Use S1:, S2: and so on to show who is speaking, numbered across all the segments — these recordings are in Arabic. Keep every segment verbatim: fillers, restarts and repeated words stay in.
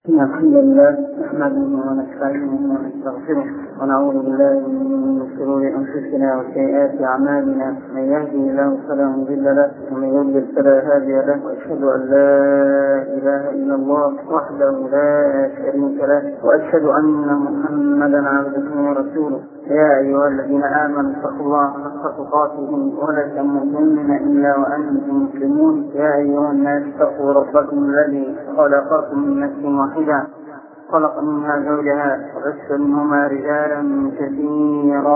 S1: إن الحمد لله نحمده ونستعينه ونستغفره ونعوذ بالله من شرور أنفسنا وسيئات أعمالنا، من يهده الله فلا مضل له ومن يضلل فلا هادي له، وأشهد أن لا إله إلا الله وحده لا شريك له، وأشهد أن محمدا عبده ورسوله. يا أيها الذين آمنوا اتقوا الله حق تقاته ولا تموتن إلا وأنتم مسلمون. يا أيها الناس اتقوا ربكم الذي خلقكم من نفس واحدة خلق منها زوجها وبث منهما رجالا كثيرا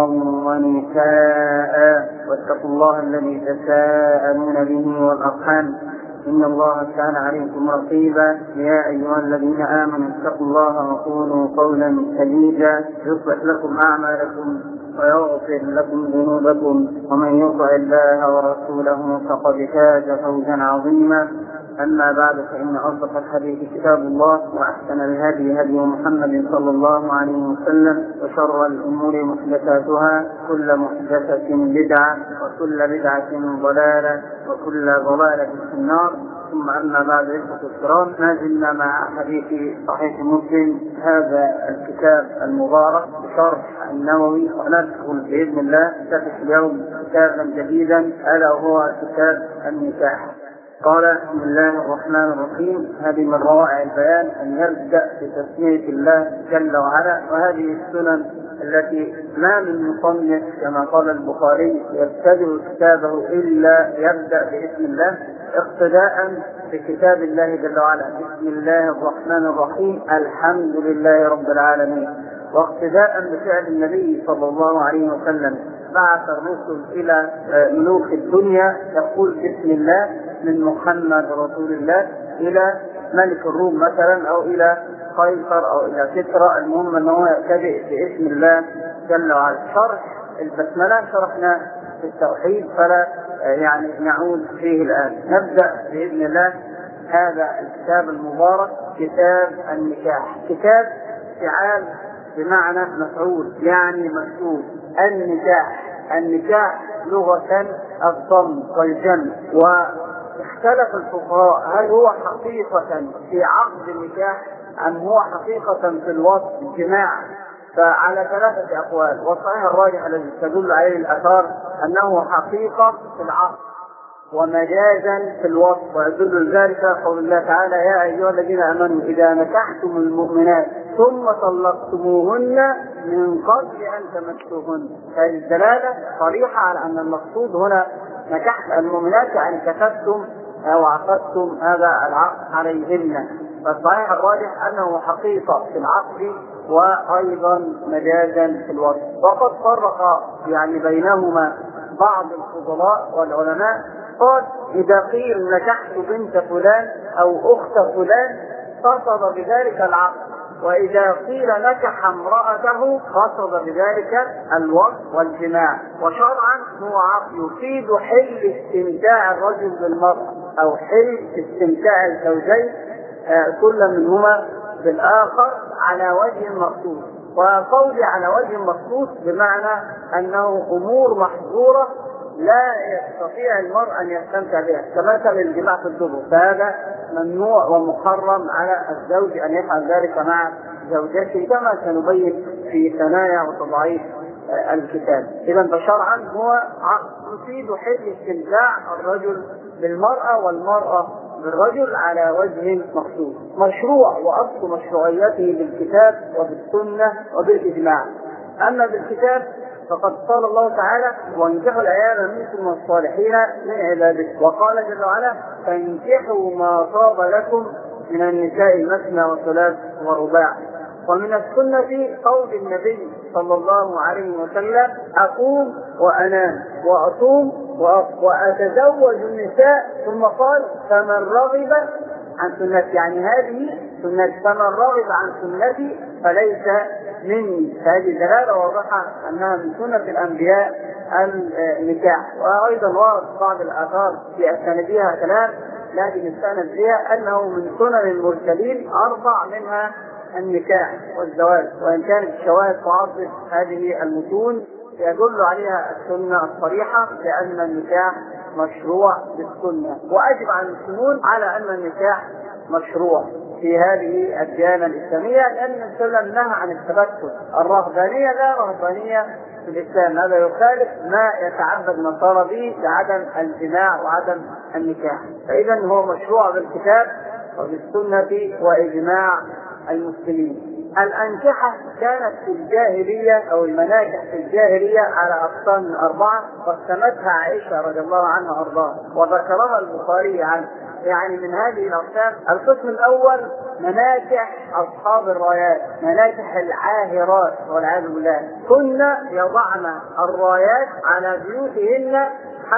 S1: ونساء، واتقوا الله الذي تساءلون به والأرحام إن الله كان عليكم رقيبا. يا أيها الذين آمنوا اتقوا الله وقولوا قولا سديدا يصلح لكم أعمالكم ويغفر لكم ذنوبكم، ومن يطع الله ورسوله فقد فاز فوزا عظيما. أما بعد، فإن أصدق الحديث كتاب الله، وأحسن الهدي هدي محمد صلى الله عليه وسلم، وشر الأمور محدثاتها، كل محدثة بدعة وكل بدعة ضلالة وكل ضلالة في النار. ثم أما بعد، إخوة الكرام، ما زلنا مع حديث صحيح مسلم، هذا الكتاب المبارك بشرح النووي، وندخل بإذن الله نفتتح اليوم كتابا جديدا ألا وهو كتاب النكاح. قال: بسم الله الرحمن الرحيم. هذه من روائع البيان أن يبدأ بتسمية الله جل وعلا، وهذه السنن التي ما من مصنف كما قال البخاري يبتدئ كتابه إلا يبدأ باسم الله، اقتداء بكتاب الله جل وعلا. بسم الله الرحمن الرحيم، الحمد لله رب العالمين. واقتداء بفعل النبي صلى الله عليه وسلم، بعث الرسل إلى ملوك الدنيا يقول بسم الله، من محمد رسول الله إلى ملك الروم مثلا، أو إلى قيصر أو إلى كسرى، المهم أنه يبتدئ باسم الله جل وعلا. شرح البسملة شرحنا في التوحيد، فلا يعني نعود فيه الآن. نبدأ بإذن الله هذا الكتاب المبارك، كتاب النكاح. كتاب فعال بمعنى مفعول، يعني مكتوب. النكاح النكاح لغة الضم والجمع. واختلف الفقهاء هل هو حقيقة في عقد النكاح أم هو حقيقة في الوصف الجماع، فعلى ثلاثة أقوال. والصحيح الراجح الذي تدل عليه الآثار أنه حقيقة في العقد ومجازا في الوصف، ويدل ذلك قول الله تعالى: يا أيها الذين آمنوا إذا نكحتم المؤمنات ثم طلقتموهن من قبل أن تمسوهن. هذه الدلالة صريحة على أن المقصود هنا نكحت المؤمنات، يعني كتبتم أو عقدتم هذا العقد عليهن. فالصحيح الراجح أنه حقيقة في العقد وأيضا مجازا في الوصف. وقد فرق يعني بينهما بعض الفضلاء والعلماء، قال: إذا قيل نكحت بنت فلان أو أخت فلان قصد بذلك العقد، وإذا قيل نكح امرأته قصد بذلك الوصف والجماع. وشرعا هو عقد يفيد حل استمتاع الرجل بالمرأة أو حل استمتاع الزوجين كل منهما بالآخر على وجه مخصوص. وقولي على وجه مخصوص بمعنى أنه أمور محظورة لا يستطيع المرء أن يستمتع بها، كمثل الجماع في الدبر، فهذا ممنوع ومحرم على الزوج أن يفعل ذلك مع زوجته، كما سنبين في ثنايا وتضعيف الكتاب. إذا فشرعا هو عقد يفيد حل استمتاع الرجل بالمرأة والمرأة بالرجل على وجه مخصوص، مشروع، وأصل مشروعيته بالكتاب وبالسنة وبالإجماع. أما بالكتاب فقد قال الله تعالى: وانكحوا الأيام منكم والصالحين من عبادكم. وقال جل وعلا: فانكحوا ما طاب لكم من النساء مثنى وثلاث ورباع. ومن السنة قول النبي صلى الله عليه وسلم: أقوم وأنام وأصوم وأتزوج النساء، ثم قال: فمن رغب عن سنتي، يعني هذه سنتي، فمن رغب عن سنتي فليس مني. هذه دلالة واضحة أنها من سنة الأنبياء النكاح. وأيضا ورد بعض الآثار في أسانيدها كلام، لكن السند بها أنه من سنن المرسلين، أربع منها النكاح والزواج، وإن كانت الشواهد تعرض هذه المتون يدل عليها السنة الصريحة بأن النكاح مشروع بالسنة. وأجب عن المسلمون على أن النكاح مشروع. في هذه الديانة الإسلامية، لأن النبي صلى الله عليه وسلم نهى عن التبتل. الرهبانية لا رهبانية في الإسلام، هذا يخالف ما يتعبد النصارى به بعدم الجماع وعدم النكاح. فإذا هو مشروع بالكتاب وبالسنة وإجماع المسلمين. الأنكحة كانت في الجاهلية أو المناكح في الجاهلية على أقسام أربعة قسمتها عائشة رضي الله عنها وأرضاها وذكرها البخاري عنه. يعني من هذه الأقسام القسم الأول مناكح أصحاب الرايات، مناكح العاهرات والعياذ بالله، كن يضعن الرايات على بيوتهن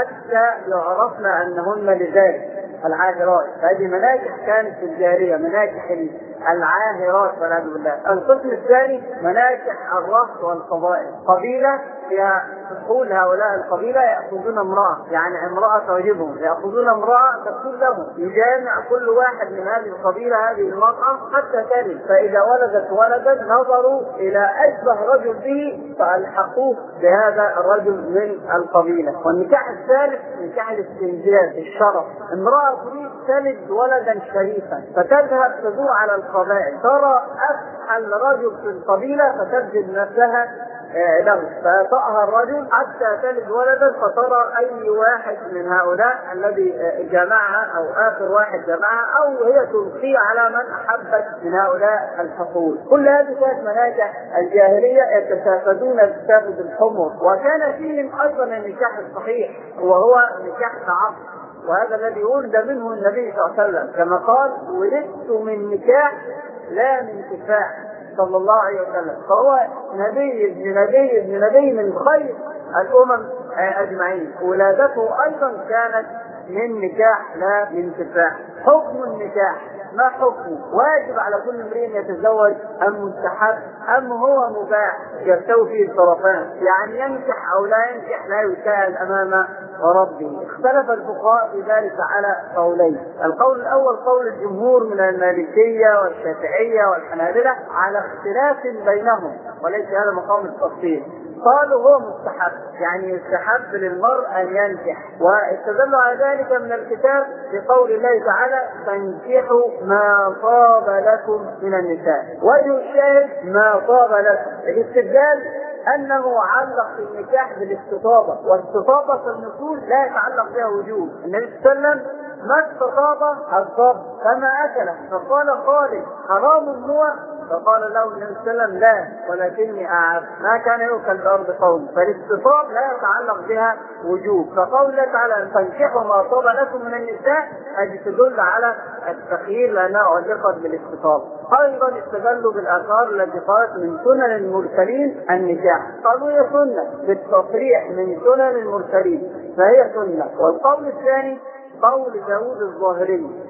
S1: حتى يعرفن أنهن لذلك العاهرات. هذه مناكح كانت في الجاهلية، مناكح العاهرات والعياذ بالله. القسم الثاني مناكح الرهط والقبائل، قبيلة فيها تقول هؤلاء القبيلة يأخذون امرأة، يعني امرأة تعجبهم، يأخذون امرأة تقول لهم، يجامع كل واحد من هذه القبيلة هذه المرأة حتى تلد، فإذا ولدت ولدا نظروا إلى أشبه رجل به فألحقوه بهذا الرجل من القبيلة. والنكاح الثالث نكاح الاستنجاد، الشرف، امرأة تريد تلد ولدا شريفا فتذهب تدور على القبائل، ترى أفحل رجل في القبيلة فتبذل نفسها له فيطأها الرجل حتى تلد ولدا، فترى أي واحد من هؤلاء الذي جمعها أو آخر واحد جمعها أو هي تلقي على من أحبت من هؤلاء الحقول. كل هذه كانت مناكح الجاهلية يتسافدون بسافد الحمر. وكان فيهم أيضا النكاح الصحيح وهو نكاح تعصب، وهذا الذي ولد منه النبي صلى الله عليه وسلم كما قال ولدت من نكاح لا من كفاح صلى الله عليه وسلم. فهو نبي ابن نبي ابن نبي من خير الأمم أجمعين. ولادته أيضا كانت من نكاح لا من كفاح. حكم النكاح ما حكمه؟ واجب على كل امرئ يتزوج أم مستحب أم هو مباح يستوي فيه الطرفان؟ يعني ينكح أو لا ينكح لا يسأل أمام ربه. اختلف الفقهاء في ذلك على قولين. القول الأول قول الجمهور من المالكية والشافعية والحنابلة على اختلاف بينهم وليس هذا مقام التفصيل. قالوا هو مستحب، يعني يستحب للمرء أن ينكح، واستدلوا على ذلك من الكتاب بقول الله تعالى فانكحوا ما طاب لكم من النساء. وجه الشاهد ما طاب لكم، الاستدلال أنه علق النكاح بالاستطابة، والاستطابة في النصوص لا يتعلق بها وجوب. النبي صلى الله عليه وسلم ما استطاب الصب فما أكله، فقال خالد حرام هو، فقال له النبي صلى الله عليه وسلم لا ولكني أعرف ما كان يؤكل بأرض قوم. فالاستطاب لا يتعلق بها وجوب. فقول الله تعالى فانكحوا ما طاب لكم من النساء هذه تدل على التخيير لأنها علقت بالاستطاب. أيضا استدلوا بالآثار التي قالت من سنن المرسلين النكاح، قالوا هي سنة بالتصريح من سنن المرسلين فهي سنة. والقول الثاني قول داود الظاهري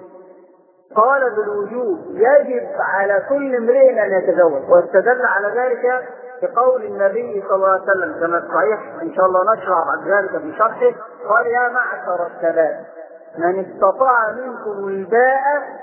S1: قال بالوجوب يجب على كل امرئ أن يتزوج، واستدل على ذلك بقول النبي صلى الله عليه وسلم كما صحيح إن شاء الله نشرع بعد ذلك في شرحه، قال يا معشر الشباب من استطاع منكم الباء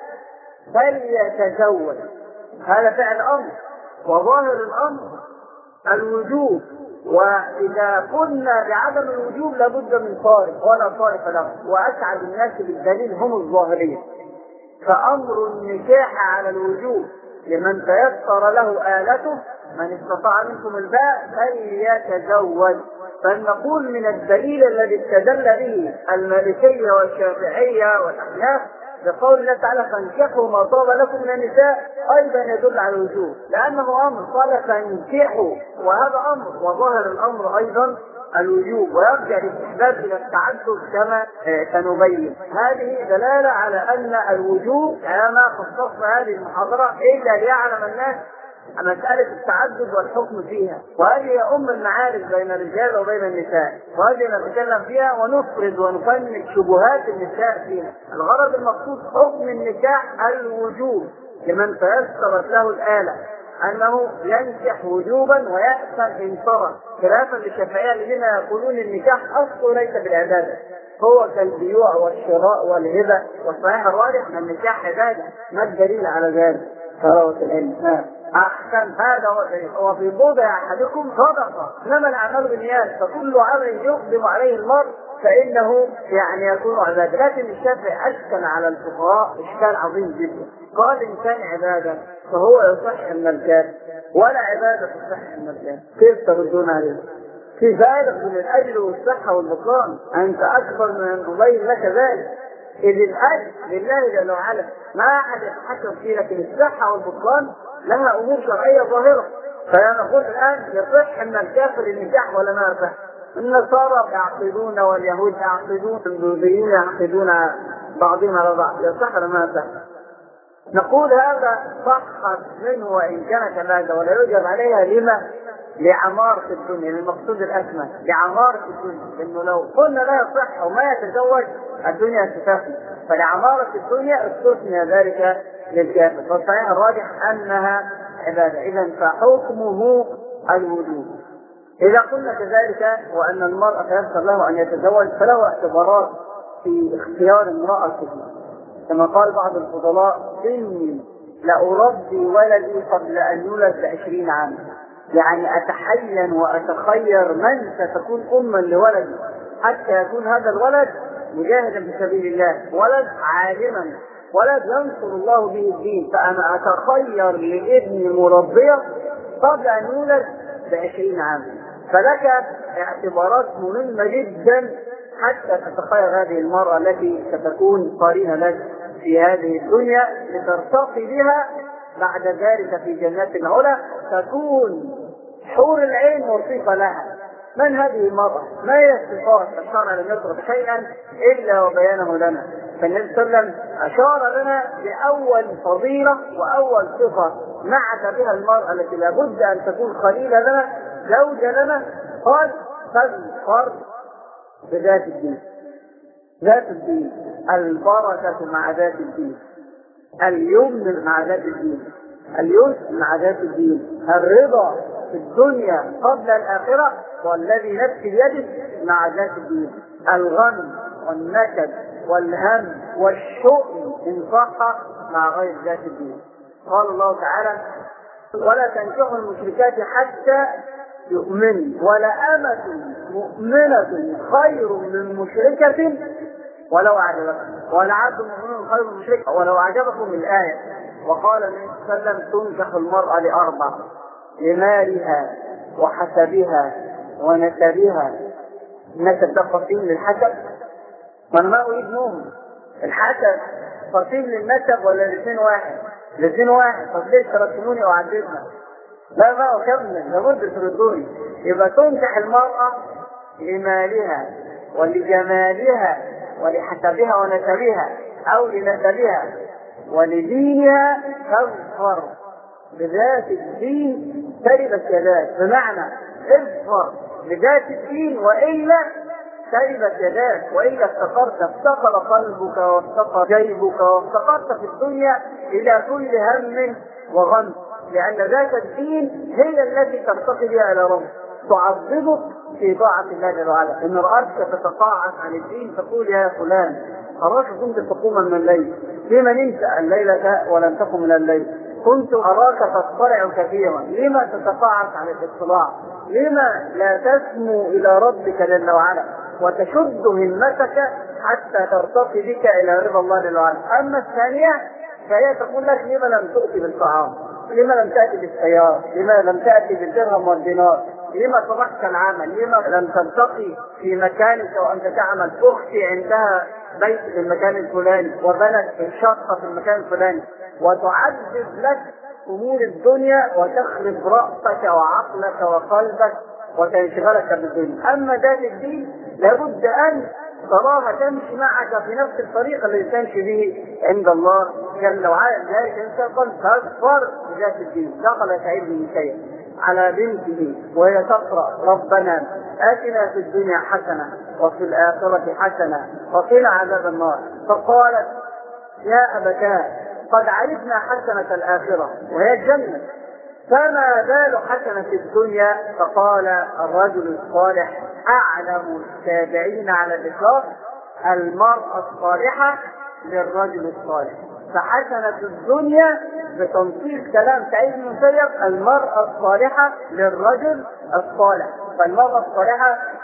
S1: فليتزوج. هذا فعل أمر وظاهر الأمر الوجوب، وإذا قلنا بعدم الوجوب لابد من صارف ولا صارف له، وأسعد الناس بالدليل هم الظاهرية. فأمر النكاح على الوجوب لمن تيسر له آلته من استطاع منكم الباء فليتزوج. فنقول من الدليل الذي استدل به المالكية والشافعية والأحناف بقول الله تعالى فانكحوا ما طاب لكم من النساء أيضا يدل على الوجوب، لأنه أمر قال فانكحوا وهذا أمر، وظاهر الأمر أيضا الوجوب، ويرجع الاستحباب إلى التعدد كما سنبين. هذه دلالة على أن الوجوب كما خصصنا هذه المحاضرة إلا ليعلم الناس مسألة التعدد والحكم فيها، وهذه أم المعارف بين الرجال وبين النساء، وهذه نتكلم فيها ونفرد ونفند شبهات النساء فيها. الغرض المقصود حكم النكاح الوجوب لمن تيسرت له الآلة، أنه ينكح وجوبا ويأثم إن صرف، خلافا للشافعية الذين يقولون النكاح أصله ليس بالعبادة، هو كالبيوع والشراء والهبة، والصحيح الراجح أن النكاح عبادة. ما الدليل على ذلك؟ ثروة العلم. أحسن هذا هو الدليل. وفي بوضع أحدكم صدقة، إنما الأعمال بالنيات، فكل عمل يقدم عليه المرء فإنه يعني يكون عبادة. لكن الشافعي أشكل على الفقهاء إشكال عظيم جدا، قال إن كان عبادة فهو يصح من الكافر، ولا عبادة تصح من الكافر. كيف تردون عليه؟ في فارق بين الأجر والصحة والبطلان، أنت أكبر من أن أبين لك ذلك. إذ الأجر لله جل وعلا ما أحد يتحكم فيه، لكن الصحة والبطلان لها أمور شرعية ظاهرة. فلا نقول الآن يصح من الكافر النكاح ولا ما يصح. النصارى يعقدون واليهود يعقدون، البوذيين يعقدون بعضهم على بعض، يصح ولا ما يصح؟ نقول هذا صحت منه وإن كان كذلك، ولا يوجب عليها. لما؟ لعمارة الدنيا، للمقصود الأسمى، لعمارة الدنيا. لأنه لو قلنا لا يصح وما يتزوج الدنيا ستفنى، فلعمارة الدنيا استثني ذلك للكافر. فالصحيح الراجح أنها عبادة، إذا فحكمه الوجوب. إذا قلنا كذلك وأن المرأة يسر له أن يتزوج، فله اعتبارات في اختيار امرأته، كما قال بعض الفضلاء: إني لأربي ولدي قبل أن يولد بعشرين عاما. يعني أتحين وأتخير من ستكون أما لولدي، حتى يكون هذا الولد مجاهدا في سبيل الله، ولد عالما، ولد ينصر الله به الدين. فأنا أتخير لابني مربية قبل أن يولد بعشرين عاما. فلك اعتبارات مهمة جدا حتى تتخير هذه المرأة التي ستكون قرينة لك في هذه الدنيا، لترتقي بها بعد ذلك في جنات العلا، تكون حور العين مرفقة لها. من هذه المرأة؟ ما هي الصفات؟ الشرع لم يترك شيئا إلا وبيانه لنا. فالنبي صلى الله عليه وسلم أشار لنا بأول فضيلة وأول صفة نعت بها المرأة التي لابد أن تكون خليلة لنا، زوجة لنا. قال: فاظفر بذات الدين. ذات الدين، البركة مع ذات الدين، اليمن مع ذات الدين، اليسر مع ذات الدين، الرضا في الدنيا قبل الآخرة والذي نفسي بيده مع ذات الدين، الغم والنكد والهم والشؤم إن صح مع غير ذات الدين. قال الله تعالى: ولا تنكحوا المشركات حتى يؤمن، ولأمة مؤمنة خير من مشركة ولو أعجبكم، ولعبد مؤمن خير من مشرك ولو أعجبكم الآية. وقال النبي صلى الله عليه وسلم: تنكح المرأة لأربع: لمالها وحسبها ونسبها. النسب ده قسيم للحسب، من ما أريد نوم. الحسب قسيم للنسب ولا الاثنين واحد؟ الاثنين واحد. طب ليش تركتموني وعدتنا؟ لا ما أكمل، لابد تردوني. يبقى تنكح المرأة لمالها ولجمالها ولحسبها ونسبها، أو لنسبها ولدينها، فاظفر بذات الدين تربت يداك. بمعنى اظفر بذات الدين، وإلا تربت يداك، وإلا افتقرت، افتقر قلبك وافتقر جيبك، وافتقرت في الدنيا إلى كل هم وغم. لأن ذات الدين هي التي ترتقي بها إلى ربك، تعظمك في طاعة الله جل وعلا. إن رأتك تتقاعس عن الدين تقول: يا فلان أراك كنت تقوم من الليل، لما نمت الليلة ولم تقم من الليل؟ كنت أراك تطلع كثيرا، لما تتقاعس عن الاطلاع؟ لما لا تسمو إلى ربك جل وعلا وتشد همتك حتى ترتقي بك إلى رضا الله جل وعلا؟ أما الثانية فهي تقول لك: لما لم تؤتي بالطعام؟ لما لم تأتي بالسيارة؟ لما لم تأتي بالدرهم والدينار؟ لما طرحت العمل؟ لما لم تلتقي في مكانك وأنت تعمل؟ أختي عندها بيت في المكان الفلاني، وبنت شقة في المكان الفلاني، وتعذب لك أمور الدنيا وتخرب رأسك وعقلك وقلبك وتنشغلك بالدنيا. أما ذات الدين لابد أن تراها تمشي معك في نفس الطريق الذي تمشي به عند الله جل وعلا. ذلك إنسان قال: فاظفر بذات الدين. دخل سعيد بن شيء على بنته وهي تقرأ: ربنا آتنا في الدنيا حسنة وفي الآخرة حسنة وقنا عذاب النار. فقالت: يا أبتاه قد عرفنا حسنة الآخرة وهي الجنة، فما بال حسنة الدنيا؟ فقال الرجل الصالح أعلم التابعين على الإطلاق: المرأة الصالحة للرجل الصالح. فحسنة الدنيا بتنصيص كلام سعيد بن مسيب المرأة الصالحة للرجل الصالح. فالمرأة الصالحة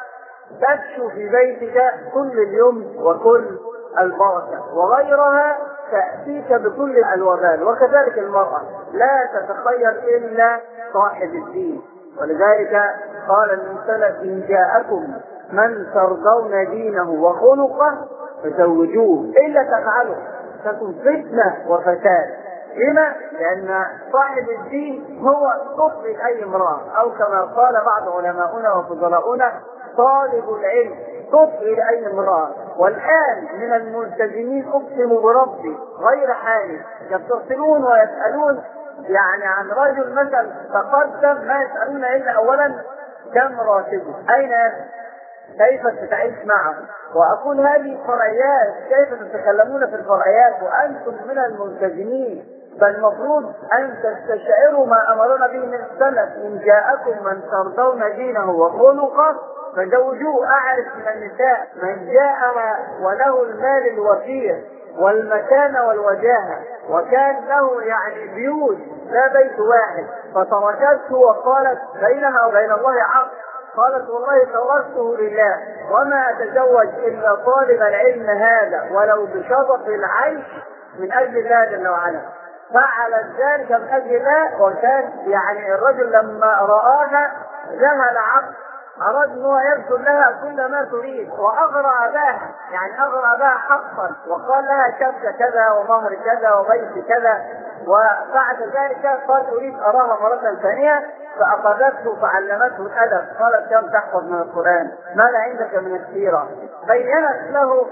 S1: تفشو في بيتك كل اليوم وكل البركة، وغيرها تأتيك بكل الوبال. وكذلك المرأة لا تتخير إلا صاحب الدين. ولذلك قال السلف: إن جاءكم من ترضون دينه وخلقه فزوجوه، إلا تفعلوا تكون فتنة وفساد. لما؟ لأن صاحب الدين هو تطفئ أي امرأة، أو كما قال بعض علماؤنا وفضلاؤنا: طالب العلم تطفئ أي امرأة. والآن من الملتزمين أقسم بربي غير حالي يتصلون ويسألون يعني عن رجل مثل تقدم، ما يسألون إلا أولا كم راتبه، أين يسأل، كيف تتعيش معه. وأقول هذه فرعيات، كيف تتكلمون في الفرعيات وأنتم من الملتزمين؟ فالمفروض أن تستشعروا ما أمرنا به من السلف: إن جاءكم من ترضون دينه وخلقه فزوجوه. أعرف من النساء من جاء وله المال الوفير والمكانة والوجاهة، وكان له يعني بيوت لا بيت واحد، فتركته وقالت: بينها وبين الله عقد. قالت: والله تركته لله، وما أتزوج إلا طالب العلم هذا ولو بشرف العيش من أجل الله جل وعلا. فعلت ذلك من أجل الله. وكان يعني الرجل لما رآها ذهل عقد، أراد أنه يبذل لها كل ما تريد، وأغرى أباها، يعني أغرى أباها حقا، وقال لها كبش كذا ومهر كذا وبيت كذا. وبعد ذلك قال: أريد أراها مرة ثانية، فأخذته فعلمته الأدب. قالت: كم تحفظ من القرآن؟ ماذا عندك من السيرة؟ بينت له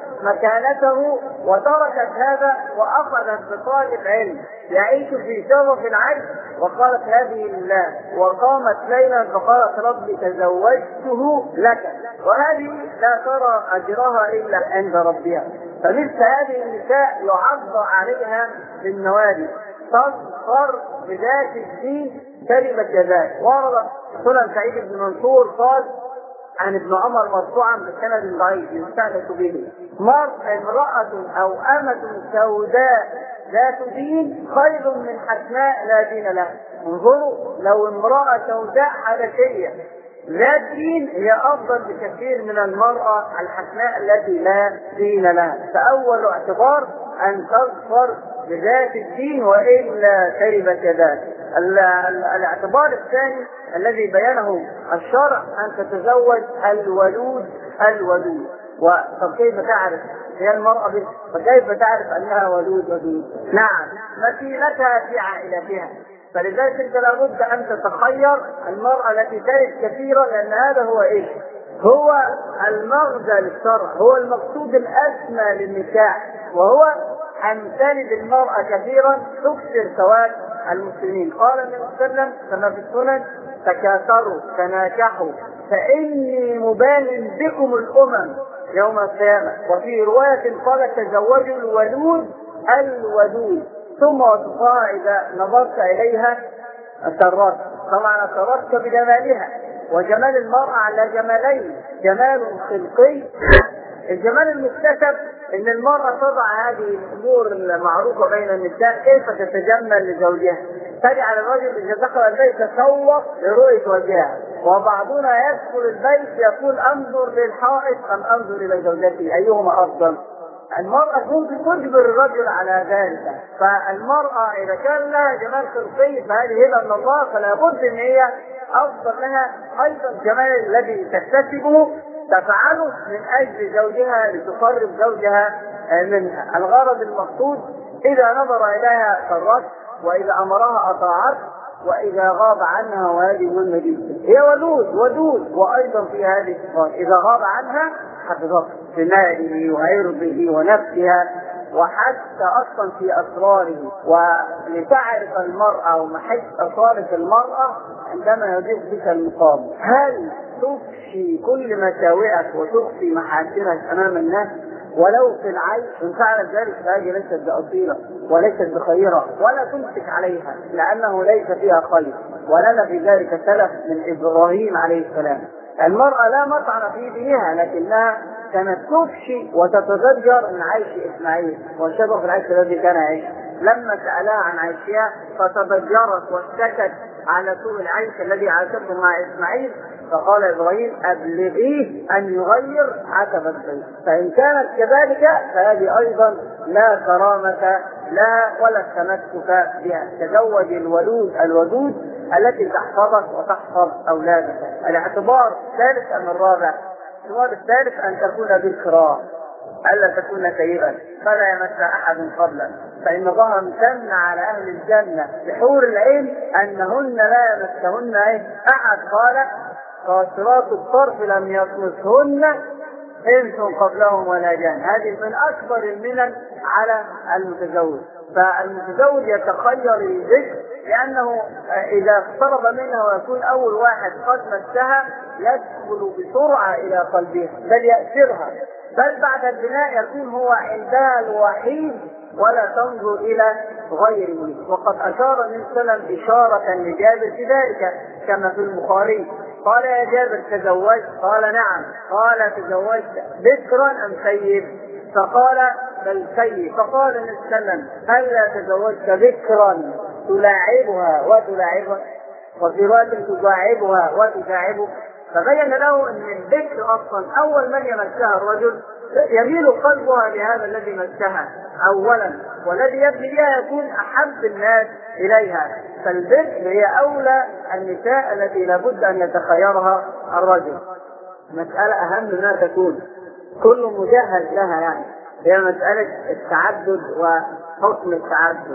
S1: مكانته وتركت هذا وأخذت بطالب علم يعيش في شرف العيش، وقالت: هذه لله. وقامت ليلا فقالت: ربي تزوجته لك. وهذه لا ترى أجرها إلا عند ربها. فمثل هذه النساء يعض عليها بالنوادي، تظفر بذات الدين كلمة كذلك. ورد سنن سعيد بن منصور قال عن ابن عمر مرفوعا بسند ضعيف يستأنس به: مر امرأة أو أمة سوداء ذات دين خير من حسناء لا دين لها. انظروا، لو امرأة سوداء حبشية ذات دين هي أفضل بكثير من المرأة الحسناء التي لا دين لها. فأول اعتبار أن تظفر بذات الدين، وإلا ترب كذلك. الاعتبار الثاني الذي بينه الشرع أن تتزوج الولود الودود. وطب كيف تعرف هي المرأة به؟ فكيف تعرف أنها ولود ودود؟ نعم، مكينتها في عائلتها. فلذلك انت لابد ان تتخير المرأة التي تلد كثيرا، لان هذا هو ايش؟ هو المغزى للشرع، هو المقصود الاسمى للنكاح، وهو ان تلد المرأة كثيرا تكثر سواد المسلمين. قال النبي صلى الله عليه وسلم كما في السنن: تكاثروا تناكحوا فاني مبال بكم الامم يوم القيامة. وفي رواية قال: تزوجوا الولود الودود. ثم وصفها: إذا نظرت إليها أسرت. طبعا أسرتك بجمالها، وجمال المرأة على جمالين: جمال خلقي، الجمال المكتسب ان المرأة تضع هذه الامور المعروفة بين النساء، كيف تتجمل لزوجها. تجعل الرجل اذا دخل البيت يتشوق لرؤية وجهها، وبعضنا يدخل البيت يقول: انظر للحائط ام انظر الى زوجتي، ايهما افضل؟ المرأة ممكن تجبر الرجل على ذلك. فالمرأة إذا كان لها جمال خلقي فهذه هبة من الله، فلا بد أن هي أفضل لها أيضا الجمال الذي تكتسبه تفعله من أجل زوجها لتقرب زوجها منها. الغرض المقصود: إذا نظر إليها سرت، وإذا أمرها أطاعت، وإذا غاب عنها، وهذه مهمة جدا. هي ودود ودود، وأيضا في هذه الصفات: إذا غاب عنها حفظته بماله وعرضه ونفسها، وحتى أصلا في أسراره. ولتعرف المرأة ومحك أصالة المرأة عندما يضيق بك المقام: هل تفشي كل مساوئك وتخفي محاسنك أمام الناس ولو في العين؟ إن فعلت ذلك فهذه ليست بأصيلة وليست بخيرة، ولا تمسك عليها، لأنه ليس فيها خير. ولنا في ذلك سلف من إبراهيم عليه السلام. المرأة لا مطعن في دينها، لكنها كانت تفشي وتتزجر من عيش إسماعيل وشبه العيش الذي كان يعيش. لما سألها عن عيشها فتضجرت واشتكت على سوء العيش الذي عاشته مع إسماعيل، فقال إبراهيم أبلغيه أن يغير عتبة البيت، فإن كانت كذلك فهذه أيضا لا كرامة لها ولا التمسك بها. تزوج الولود الودود التي تحفظك وتحفظ أولادك. الاعتبار الثالث أم الرابع؟ الاعتبار الثالث أن تكون ذكرى، ألا تكون سيئا، فلا يمس أحد قبلك، فإن الله امتن على أهل الجنة بحور العين أنهن لا يمسهن أحد، قال قاصرات الطرف لم يطمثهن إنس قبلهم ولا جان. هذه من أكبر المنن على المتزوج. فالمتزوج يتخير الذكر لأنه إذا اقترب منها ويكون أول واحد قد مسها يدخل بسرعة إلى قلبها بل يأثرها، بل بعد البناء يكون هو عندها الوحيد ولا تنظر إلى غيره. وقد أشار النبي صلى الله عليه وسلم إشارة لجابر في ذلك كما في البخاري، قال يا جابر تزوجت؟ قال نعم. قال تزوجت بكرا أم سيد؟ فقال بل سيد. فقال النبي صلى الله عليه وسلم هل تزوجت بكرا تلاعبها وتلاعبها، وفي رواية تداعبها وتداعبك؟ فبين له ان الذكر اصلا اول من يمسها الرجل يميل قلبها لهذا الذي مسها اولا، والذي يبني بها يكون احب الناس اليها. فالذكر هي اولى النساء التي لابد ان يتخيرها الرجل. مسألة اهم ما تكون، كل مجهز لها، يعني هي مسألة التعدد وحكم التعدد.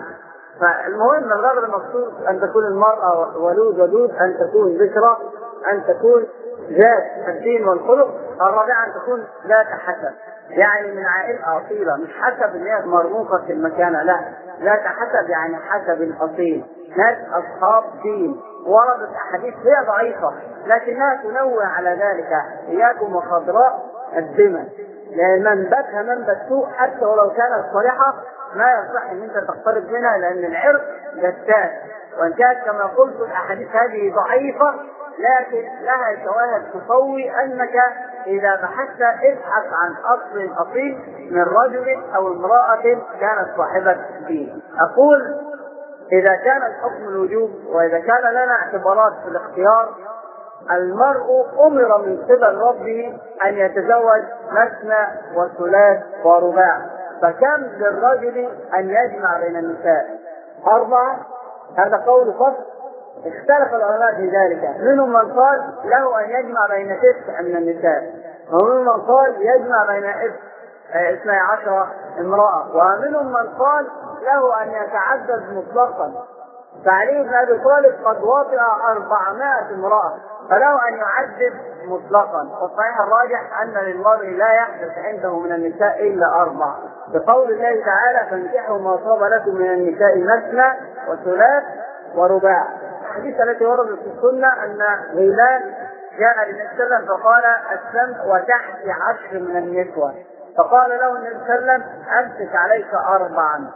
S1: فالمهم الغرض المقصود ان تكون المرأة ولود ودود، ان تكون ذكرى، ان تكون ذات الدين والخلق. الرابعة ان تكون ذات حسب، يعني من عائلة اصيلة، مش حسب اللي هي مرموقة في المكانة، لا، ذات حسب يعني حسب اصيل، ناس اصحاب دين. وردت احاديث هي ضعيفة لكنها تنوع على ذلك، اياكم وخضراء الدمى، لان منبتها منبت سوء حتى ولو كانت صالحة ما يصح ان انت تقترب منها، لان العرق جساس، وان كانت كما قلت الاحاديث هذه ضعيفة لكن لها شواهد تقوي انك اذا بحثت ابحث عن اصل اصيل من رجل او امرأة كانت صاحبة دين. اقول اذا كان الحكم الوجوب واذا كان لنا اعتبارات في الاختيار، المرء امر من قبل ربه ان يتزوج مثنى وثلاث ورباع، فكم للرجل ان يجمع بين النساء؟ اربعة. هذا قول فصل، اختلف العلماء في ذلك، منهم من قال له ان يجمع بين تسع من النساء، ومنهم من قال يجمع بين اثني عشر امرأة، ومنهم من قال له ان يتعدد مطلقا. فعلي بن ابي طالب قد وطئ أربعمائة امرأة فله ان يعدد مطلقا، والصحيح الراجح ان للمرء لا يحدث عنده من النساء الا اربع، بقول الله تعالى فانكحوا ما طاب لكم من النساء مثنى وثلاث ورباع. الحديث التي وردت في السنة ان غيلان جاء للنبي صلى الله عليه وسلم فقال السمع وتحت عشر من النسوة، فقال له النبي صلى الله عليه وسلم امسك عليك اربعا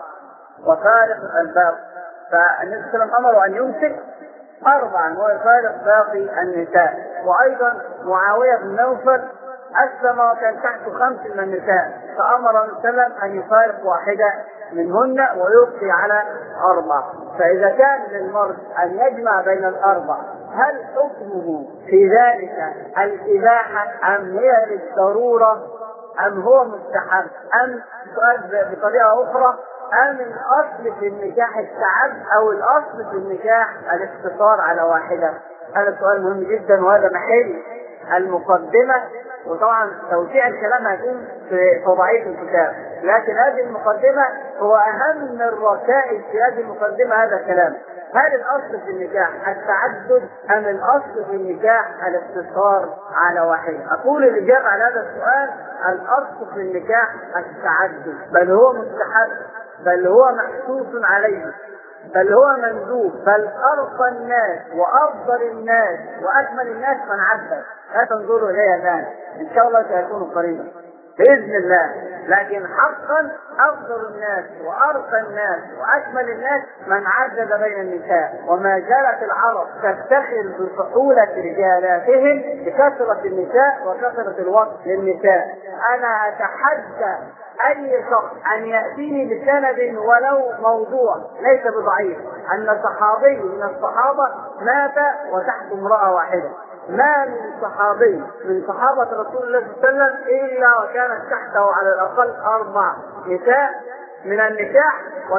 S1: وفارق الباقي. فالنبي صلى الله عليه وسلم امره ان يمسك اربعا ويفارق باقي النساء. وايضا معاوية بن نوفل اسلم وكان تحت خمس من النساء، فامر النبي صلى الله عليه وسلم ان يفارق واحدة منهن ويبقي على اربع. فاذا كان للمرء ان يجمع بين الاربع، هل حكمه في ذلك الاباحة ام هي للضرورة ام هو مستحب؟ ام سؤال بطريقة اخرى، أم الأصل في النكاح التعب أو الأصل في النكاح الاقتصار على واحدة؟ هذا سؤال مهم جدا، وهذا محل المقدمة، وطبعا توسيع الكلام هيكون في ضعيف الكتاب، لكن هذه المقدمة هو أهم الركائز في هذه المقدمة هذا الكلام. هل الأصل في النكاح التعدد أم الأصل في النكاح الاقتصار على واحدة؟ أقول الإجابة على هذا السؤال الأصل في النكاح التعدد، بل هو مستحب، بل هو محسوس عليه، بل هو مندوب، بل أرقى الناس وأفضل الناس وأكمل الناس من عدد. لا تنظروا إليها الآن، إن شاء الله سيكون قريبا بإذن الله، لكن حقا أفضل الناس وأرقى الناس وأكمل الناس من عدد بين النساء. وما زالت العرب تفتخر بفحولة رجالاتهم بكثرة النساء وكثرة الوقت للنساء. أنا أتحدى أي شخص أن يأتيني بسند ولو موضوع ليس بضعيف أن صحابي من الصحابة مات وتحت امرأة واحدة. ما من صحابي من صحابة رسول الله صلى الله عليه وسلم إلا وكانت تحته على الأقل أربع نساء من النكاح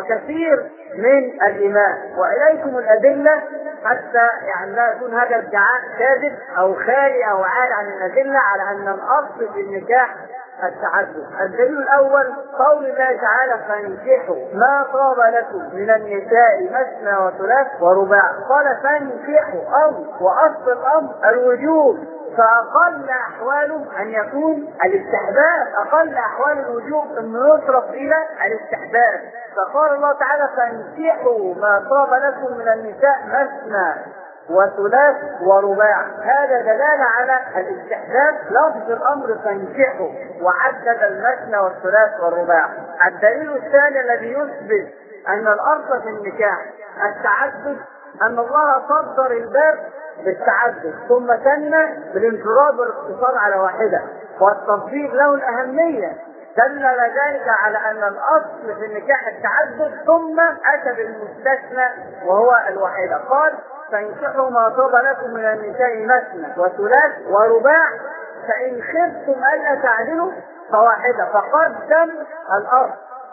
S1: وكثير من الإماء. وإليكم الأدلة حتى يعني لا يكون هذا ادعاء كاذب أو خالي أو عال عن الأدلة على أن الأصل في النكاح التعدد. الدليل الأول قول الله تعالى: فانكحوا ما طاب لكم من النساء مثنى وثلاث ورباع. قال فانكحوا أمر، وأصل الأمر الوجوب، فأقل أحواله أن يكون الاستحباب، أقل أحوال الوجوب أنه يصرف إلى الاستحباب. فقال الله تعالى: فانكحوا ما طاب لكم من النساء مثنى وثلاث ورباع. هذا دلالة على الاستحباب. لفظ الأمر فانكحوا وعدد المثنى والثلاث والرباع. الدليل الثاني الذي يثبت أن الأصل في النكاح التعدد أن الله صدر الباب بالتعدد ثم ثنى بالانفراد والاقتصار على واحدة، والتصدير له الأهمية. دل ذلك على أن الأصل في النكاح التعدد ثم أتى بالمستثنى وهو الواحدة. قال: فانكحوا ما طاب لكم من النساء مثنى وثلاث ورباع فإن خفتم ألا تعدلوا فواحدة. فقدم الأصل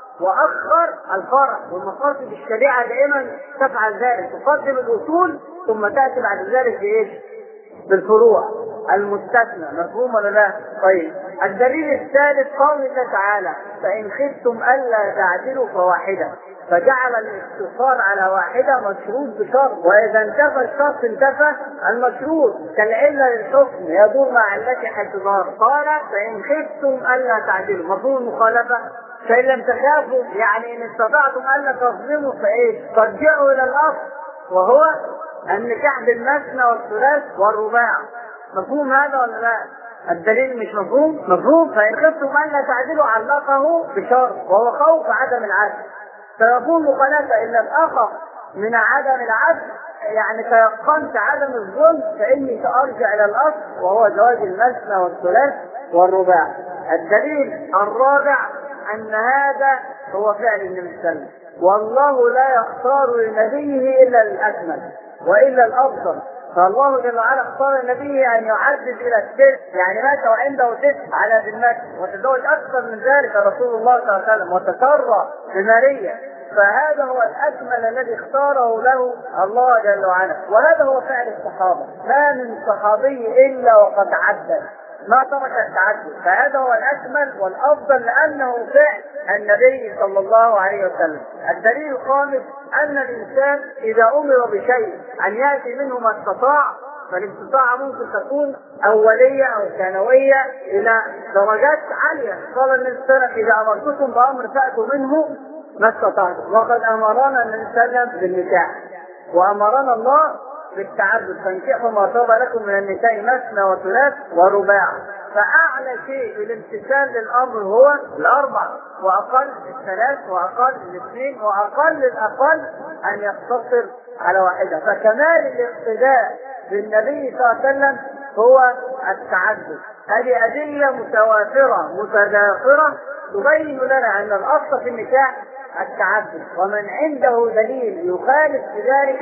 S1: وأخر الفرع، والمقاصد الشريعة دائما تفعل ذلك، تقدم الأصول ثم تأتي بعد ذلك بإيش؟ بالفروع المستثنى. مفهوم ولا لا؟ طيب، الدليل الثالث قول الله تعالى: فإن خفتم ألا تعدلوا فواحدة، فجعل الاقتصار على واحدة مشروط بشرط، وإذا انتفى الشرط انتفى المشروط، كالعلة للحكم يدور مع علته حيث ظهر. قال: فإن خفتم ألا تعدلوا، مفهوم المخالفة. فإن لم تخافوا يعني إن استطعتم ألا تظلموا فإيش؟ فارجعوا إلى الأصل وهو النكاح بالمثنى والثلاث والرباع. مفهوم هذا ولا لا؟ الدليل مش مفهوم؟ مفهوم. فإن خفتم ألا تعدلوا علقه بشرط وهو خوف عدم العدل، فيكون مخالفة إن الآخر من عدم العدل يعني تيقنت عدم الظلم فإني سأرجع إلى الأصل وهو زواج المثنى والثلاث والرباع. الدليل الرابع أن هذا هو فعل النبي صلى الله عليه وسلم، والله لا يختار لنبيه إلا الأكمل وإلا الأفضل. فالله جل وعلا اختار لنبيه أن يعدد إلى التسع، يعني مات وعنده تسع على ذمته، وتزوج أكثر من ذلك رسول الله صلى الله عليه وسلم وتسرى بماريا. فهذا هو الأكمل الذي اختاره له الله جل وعلا، وهذا هو فعل الصحابة. ما من صحابي إلا وقد عدد، ما ترك التعدد، فهذا هو الأكمل والأفضل لأنه فعل النبي صلى الله عليه وسلم. الدليل الخامس أن الإنسان إذا أمر بشيء أن يأتي منه ما استطاع، فالاستطاعة ممكن تكون أولية أو ثانوية إلى درجات عالية. قال النبي صلى الله عليه وسلم: إذا أمرتكم بأمر فأتوا منه ما استطعتم. وقد أمرنا النبي صلى الله عليه وسلم بالنكاح، وأمرنا الله بالتعدد: فانكحوا ما طاب لكم من النساء مثنى وثلاث ورباع. فأعلى شيء في الامتثال للأمر هو الأربع، وأقل الثلاث، وأقل الاثنين، وأقل الأقل أن يقتصر على واحدة. فكمال الاقتداء بالنبي صلى الله عليه وسلم هو التعدد. هذه أدلة متوافرة متداخرة تبين لنا أن الأصل في النكاح التعدد، ومن عنده دليل يخالف بذلك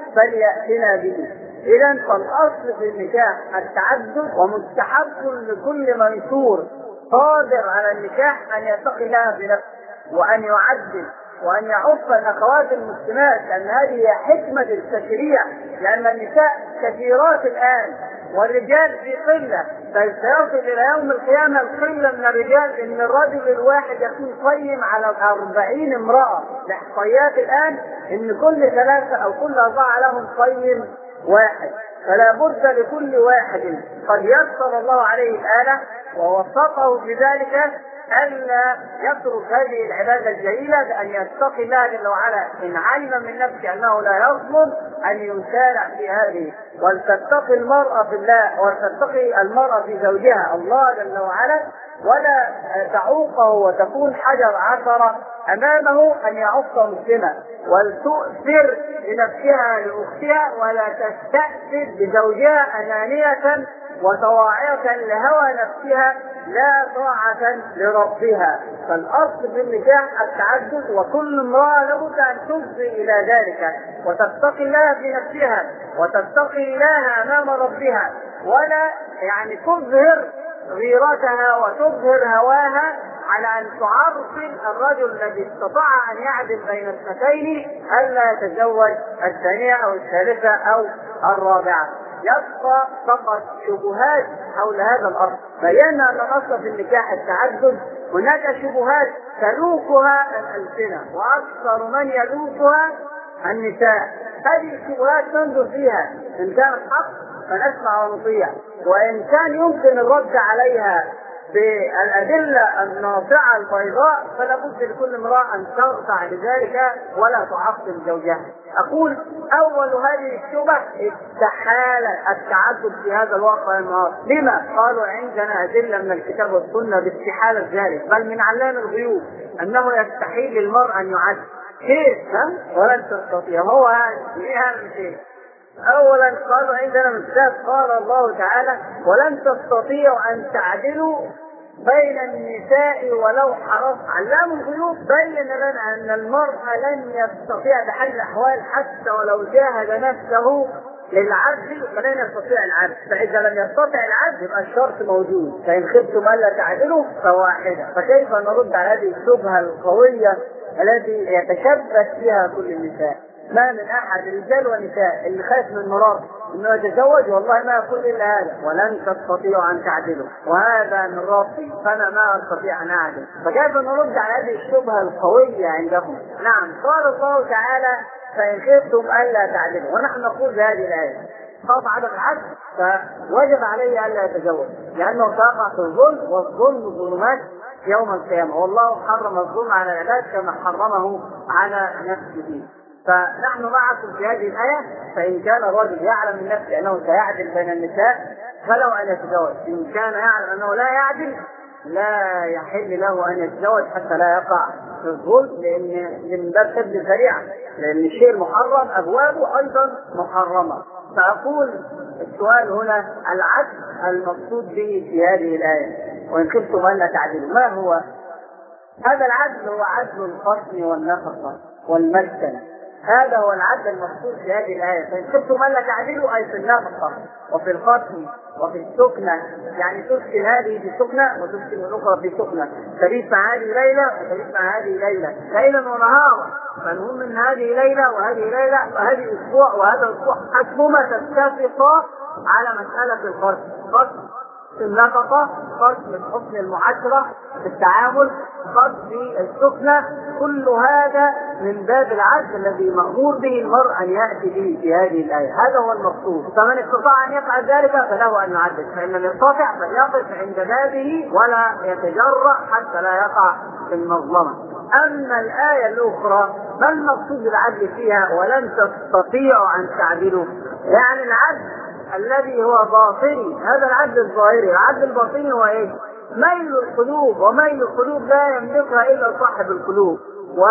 S1: فليأتنا به. إذن فالأصل في النكاح التعدد، ومستحب لكل منصور قادر على النكاح أن يتقي الله بنفسه وأن يعدل وأن يعف الأخوات المسلمات، لأن هذه هي حكمة التشريع، لأن النساء كثيرات الآن والرجال في قلة، فسيصل إلى يوم القيامة القلة من الرجال إن الرجل الواحد يكون قيم على أربعين امرأة. الإحصائيات الآن إن كل ثلاثة أو كل أربعة لهم قيم واحد، فلا بد لكل واحد قد يسر الله عليه الآلة ووفقه بذلك ألا يترك هذه العبادة الجليلة بأن يتقي الله جل وعلا إن علم من نفسه أنه لا يظلم أن يسارع في هذه، ولتتقي المرأة في الله ولتتقي المرأة في زوجها الله جل وعلا، ولا تعوقه وتكون حجر عثرة أمامه أن يعوق مسلما، ولتؤثر لنفسها لأختها ولا تستأثر بزوجها أنانية وطواعية لهوى نفسها لا طاعة لربها. فالأصل في النكاح التعدد، وكل امرأة لابد أن تفضي إلى ذلك وتتقي الله في نفسها وتتقي الله أمام ربها، ولا يعني تظهر غيرتها وتظهر هواها على أن تعرض الرجل الذي استطاع أن يعدل بين اثنتين ألا يتزوج الثانية أو الثالثة أو الرابعة. يبقى فقط شبهات حول هذا الأمر. بينا أن الأصل في النكاح التعدد. هناك شبهات تلوكها الألسنة وأكثر من يلوكها النساء. هذه الشبهات ننظر فيها، إن كانت حق فنسمع ونطيع، وإن كان يمكن الرد عليها بالأدلة الناصعة البيضاء فلا بد لكل امرأة أن ترفع لذلك ولا تعقل زوجها. أقول أول هذه الشبه استحالة التعدد في هذا الوقت والنهار. لما؟ قالوا عندنا أدلة من الكتاب والسنة باستحالة ذلك، بل من علام الغيوب أنه يستحيل للمرء أن يعدد. كيف؟ ولن تستطيع. هو هذا شيء. أولا قالوا عندنا من كتاب قال الله تعالى ولن تستطيعوا أن تعدلوا بين النساء ولو حرصت. علام الغيوب بين لنا أن المرء لن يستطيع بحال الأحوال حتى ولو جاهد نفسه للعدل فلن يستطيع العدل. فإذا لم يستطع العدل يبقى الشرط موجود، فإن خفتم ألا تعدلوا فواحدة. فكيف نرد على هذه الشبهة القوية التي يتشبث فيها كل النساء؟ ما من أحد رجال ونساء اللي خاف من مراته إنه يتزوج والله ما يقول إلا هذا ولن تستطيعوا أن تعدلوا وهذا من ربي فأنا ما أستطيع أن أعدل. فكيف نرد على هذه الشبهة القوية عندهم؟ نعم قال الله تعالى فإن خفتم ألا تعدلوا، ونحن نقول بهذه الآية خاف عدم العدل فوجب عليه ألا يتزوج لأنه سيقع في الظلم، والظلم ظلمات يوم القيامة، والله حرم الظلم على العباد كما حرمه على نفسه. فنحن معكم في هذه الآية. فإن كان الرجل يعلم من نفسه أنه سيعدل بين النساء فلو أن يتزوج، إن كان يعلم أنه لا يعدل لا يحل له أن يتزوج حتى لا يقع في الظلم، لأن من باب سد الذريعة، لأن الشيء المحرم أبوابه أيضا محرمة. فأقول السؤال هنا العدل المقصود به في هذه الآية وإن خفتم ألا تعدلوا ما هو؟ هذا العدل هو عدل الخصم والنفقة والمسكن، هذا هو العدل المقصود في هذه الآية. فإن خفتم ألا تعدلوا أي في النفقة وفي الخصم وفي السكنة، يعني تسكن هذه في سكنة وتسكن الأخرى في سكنة، تبيت مع هذه ليلة وتبيت مع هذه ليلة ليلا ونهارا. فالمهم من هذه ليلة وهذه ليلة وهذه أسبوع وهذا أسبوع حسبما تتفقا على مسألة الخصم. خصم في النفقة، خصم من حسن المعاشرة في التعامل، خصم في السكنة، كل هذا من باب العدل الذي مأمور به المرء أن يأتي به في هذه الآية. هذا هو المقصود. فمن استطاع أن يفعل ذلك فله أن يعدل، فإن لم يستطع فليقف عند بابه ولا يتجرأ حتى لا يقع في المظلمة. أما الآية الأخرى ما المقصود بالعدل فيها ولن تستطيعوا أن تعدلوا؟ يعني العدل الذي هو باطني، هذا العدل الظاهري. العدل الباطني هو ايه؟ ميل القلوب، وميل القلوب لا يملكها الا صاحب القلوب.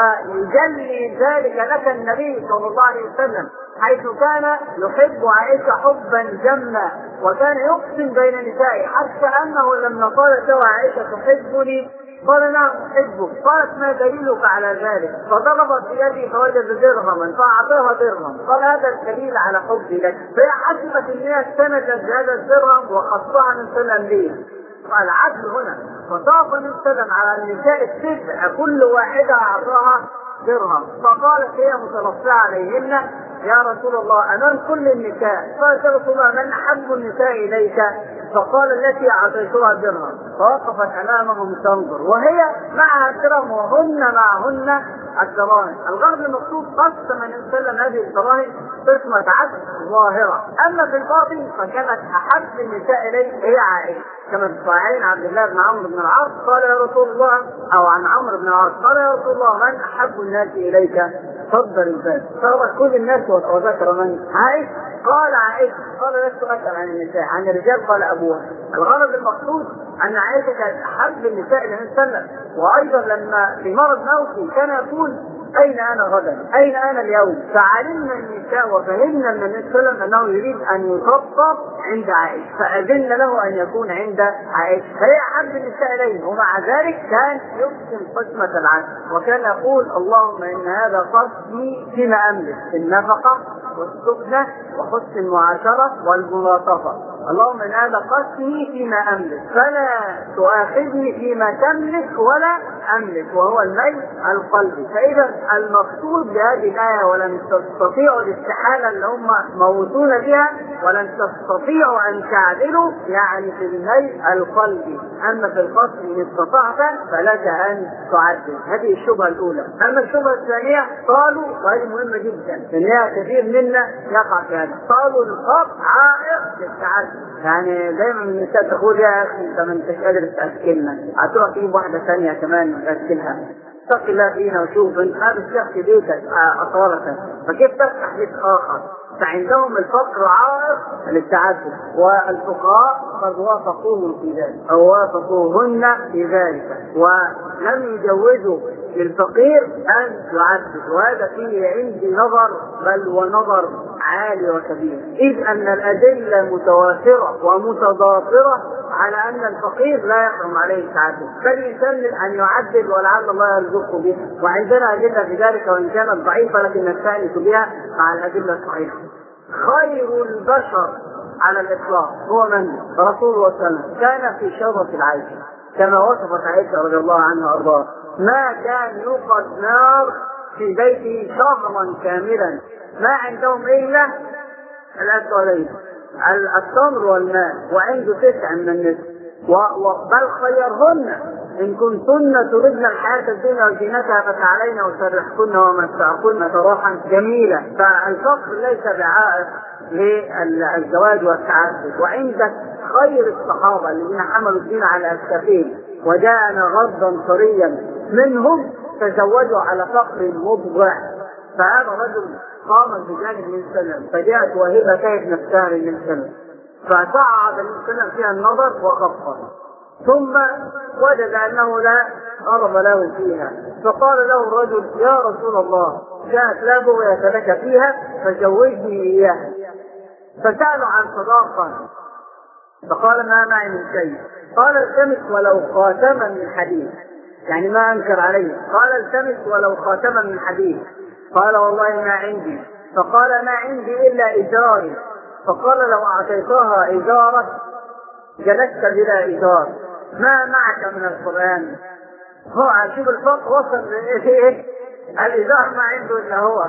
S1: ويجلي ذلك لك النبي صلى الله عليه وسلم حيث كان يحب عائشة حبا جما وكان يقسم بين نسائه، حتى انه لما قالت له عائشة تحبني قال نعم أحبك. قالت ما دليلك على ذلك؟ فضربت بيده فوجد درهما فأعطاها درهم، قال هذا الدليل على حبي لك. فهي حسبت ان هي استندت بهذا الدرهم وخصها من سلم ليه. العدل هنا فطاف من سلم على النساء التسع كل واحدة أعطاها درهم، فقالت هي متنصعة عليهن يا رسول الله أمام كل النساء. قالت يا رسول الله من أحب النساء إليك؟ فقال التي أعطيتها درهم. فوقفت أمامهم تنظر وهي معها الدرهم وهن معهن الدراهم. الغرض المقصود قسم من سلم هذه الدراهم قسمة عدل ظاهرة، أما في الباطن فكانت أحب النساء إليه هي عائشة، كما في صحيحين عبد الله بن عمرو بن العاص قال يا رسول الله، أو عن عمرو بن العاص قال يا رسول الله من أحب الناس إليك؟ فضل الباب. فهو كل الناس وذكر من؟ عائشة. قال عائشة. قال لست أسأل عن النساء، عن الرجال قال أبوها. الغرض المقصود أن عائشة كانت أحب النساء إلى النبي صلى الله عليه وسلم. وأيضا لما في مرض موته كان يقول أين أنا غدا؟ أين أنا اليوم؟ فعلمنا النساء وفهمنا من النبي صلى الله عليه وسلم أنه يريد أن يخطب عند عائشة، فأذن له أن يكون عند عائشة، فهي أحب النساء إليه، ومع ذلك كان يقسم قسمة العدل، وكان يقول اللهم إن هذا قسمي فيما أملك، النفقة والسكنة وحسن المعاشرة والملاطفة، اللهم إن هذا قسمي فيما أملك فلا تؤاخذني فيما تملك ولا أملك، وهو الميل القلبي. فإذا المقصود بهذه الآية ولن تستطيعوا الاستحالة اللي هم موتون بها، ولن تستطيعوا أن تعدلوا، يعني في الميل القلبي، أما في القصد إن استطعت فلك أن تعدل. هذه الشبهة الأولى. أما الشبهة الثانية قالوا، وهذه مهمة جدا لأنها كثير منا يقع في هذا، قالوا الخط عائق للتعدل. يعني دايما النساء تقول يا أخي أنت ما أنتش قادر تأكلنا، هتروح تجيب واحدة ثانية كمان تأكلها، اتق الله فينا وشوف ان هذا الشخص بيتك أصالة، فكيف تفتح بيت آخر؟ فعندهم الفقر عائق للتعدد، والفقهاء قد وافقوهم في ذلك أو وافقوهن في ذلك، ولم يجوزوا للفقير أن يعدد، وهذا فيه عندي نظر بل ونظر عالي وكبير، إذ أن الأدلة متوافرة ومتضافرة على أن الفقير لا يحرم عليه التعدد، بل يسلم أن يعدل ولعل الله يرزقه به، وعندنا أدلة في ذلك وإن كانت ضعيفة لكن نستأنس بها مع الأدلة الصحيحة. خير البشر على الإطلاق هو من؟ رسول الله صلى الله عليه وسلم، كان في شرف العيش كما وصفت عائشة رضي الله عنها وأرضاها، ما كان يوقد نار في بيته شهرا كاملا، ما عندهم إلا الأسودين التمر والماء، وعنده تسع من النسل، بل خيرهن إن كنتن تردن الحياة الدنيا وزينتها فتعالين وسرحكن ومتعكن سراحا جميلا. فالفقر ليس بعائق للزواج والتعدد. وعندك خير الصحابة الذين حملوا الدين على أكتافهم وجاءنا غضا طريا منهم تزوجوا على فقر مضجع، فهذا رجل قام بجانب النبي صلى الله عليه وسلم، فجاءت وهبة كيف نفسها للنبي صلى الله عليه وسلم، فصعد النبي صلى الله عليه وسلم فيها النظر وخفض، ثم وجد أنه لا غرض له فيها، فقال له الرجل يا رسول الله جاءت لا بغية لك فيها فزوجني إياها، فسألوا عن صداقة، فقال ما معي من شيء، قال التمس ولو خاتما من حديد، يعني ما أنكر عليه، قال التمس ولو خاتما من حديد، قال والله ما عندي، فقال ما عندي إلا إزاري، فقال لو أعطيتها إزارك جلست بلا إزار، ما معك من القرآن؟ هو شوف الفقر وصل إيه؟ الإزار ما عنده إلا هو،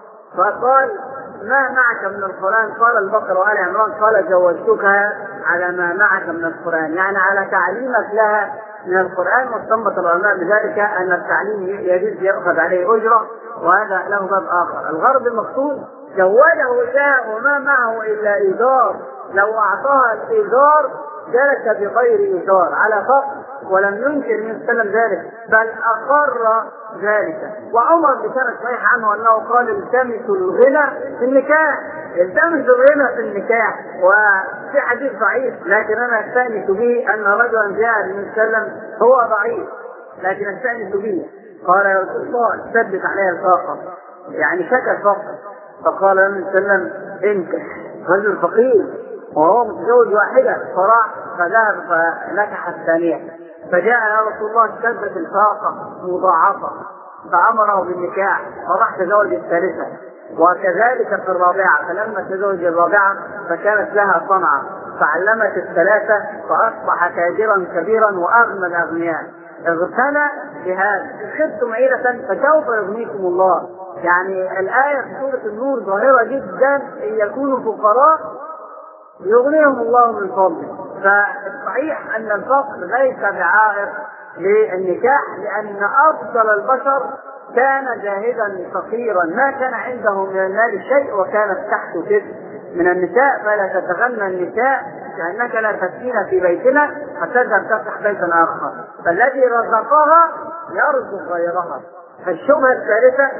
S1: فقال ما معك من القرآن؟ قال البقرة وآل عمران، قال زوجتك على ما معك من القرآن، يعني على تعليمك لها من القرآن. واستنبط العلماء بذلك أن التعليم يجوز يأخذ عليه أجرة، وهذا له باب آخر. الغرض المقصود زوجه إياه وما معه إلا إيجار، لو أعطاها الإيجار جلس بغير إيجار على فقر، ولم ينكر النبي صلى الله عليه وسلم ذلك بل أقر ذلك. وعمر بن صحيح عنه أنه قال التمسوا الغنى في النكاح، التمسوا الغنى في النكاح، وفي حديث ضعيف لكن أنا أستأنس به أن رجلا جاء النبي صلى الله عليه وسلم هو ضعيف لكن أستأنس به، قال يا رسول الله ثبت عليها الفاقة، يعني شكى الفقر، فقال النبي صلى الله عليه وسلم انكح، رجل فقير وهو متزوج واحدة فراح فذهب فنكح الثانية، فجاء يا رسول الله ثبت الفاقة مضاعفة فأمره بالنكاح فراح تزوج الثالثة، وكذلك في الرابعة، فلما تزوج الرابعة فكانت لها صنعة فعلمت الثلاثة فأصبح تاجرا كبيرا وأغنى الأغنياء. اغتنى بهذا خفتم عيلة فسوف يغنيكم الله. يعني الآية في سورة النور ظاهرة جدا إن يكونوا فقراء يغنيهم الله من فضله. فالصحيح أن الفقر ليس بعائق للنكاح، لأن أفضل البشر كان جاهدا فقيرا ما كان عنده من المال شيء، وكانت تحته تسع من النساء، فلا تتغنى النساء لأنك لا تسكين في بيتنا فتذهب تفتح بيتا آخر، فالذي رزقها يرزق غيرها. فالشبهة الثالثة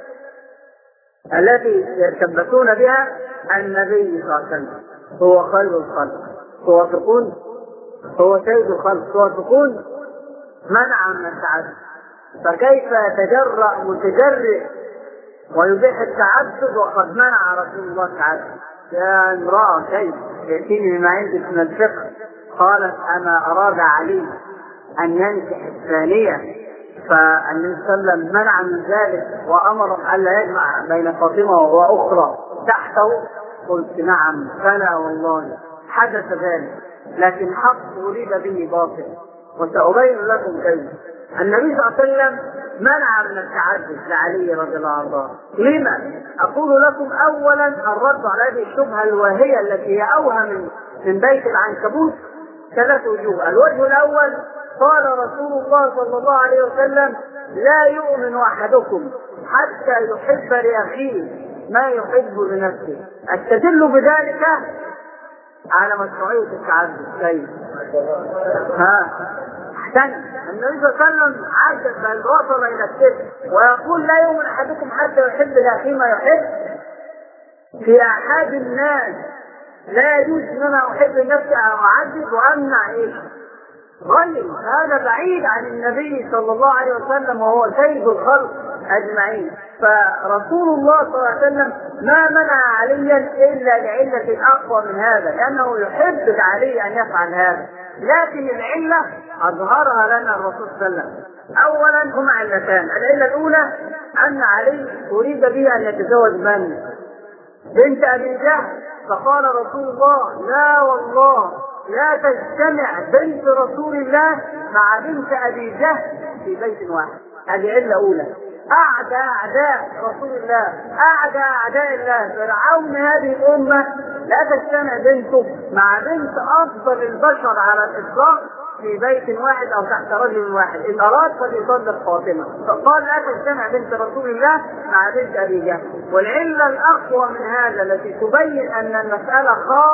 S1: التي يتثبتون بها النبي صلى الله عليه وسلم هو خير الخلق، هو تكون هو سيد الخلق، هو تكون منع من التعدد، فكيف يتجرأ متجرئ ويبيح التعدد وقد منع رسول الله التعدد؟ يا امرأة كيف يأتيني بما عندك من الفقه؟ قالت أما أراد علي أن ينكح الثانية فالنبي صلى الله عليه وسلم منع من ذلك وأمر ألا يجمع بين فاطمة وأخرى تحته. قلت نعم فلا والله حدث ذلك، لكن حق أريد به باطل، وسأبين لكم كيف. النبي صلى الله عليه وسلم منع من التعدد لعلي رضي الله عنه. لما؟ أقول لكم أولا الرد على هذه الشبهة الواهية التي هي أوهم من بيت العنكبوت ثلاث وجوه. الوجه الأول قال رسول الله صلى الله عليه وسلم لا يؤمن أحدكم حتى يحب لأخيه ما يحب لنفسه. استدل بذلك على مشروعية التعدد. كيف؟ ها احسن. النبي صلى الله عليه وسلم عدد بل وصل الى السجن ويقول لا يؤمن احدكم حتى يحب لاخيه ما يحب. في احد الناس لا يجوز ان انا احب نفسي او اعدد وامنع ايش؟ غير هذا بعيد عن النبي صلى الله عليه وسلم وهو سيد الخلق اجمعين. فرسول الله صلى الله عليه وسلم ما منع عليا الا لعله اقوى من هذا، لانه يحب علي ان يفعل هذا، لكن العله اظهرها لنا الرسول صلى الله عليه وسلم. اولا هما علتان. العله الاولى ان علي اريد به ان يتزوج من؟ بنت ابي جهل، فقال رسول الله لا والله لا تجتمع بنت رسول الله مع بنت ابي جهل في بيت واحد. هذه علة اولى. اعدى اعداء رسول الله، اعدى اعداء الله فرعون هذه الامة لا تجتمع بنته مع بنت افضل البشر على الاطلاق في بيت واحد او تحت رجل واحد. ان اراد فليطلق فاطمة. فقال لا تجتمع بنت رسول الله مع بنت ابي جهل. والعلة الاقوى من هذا التي تبين ان المسألة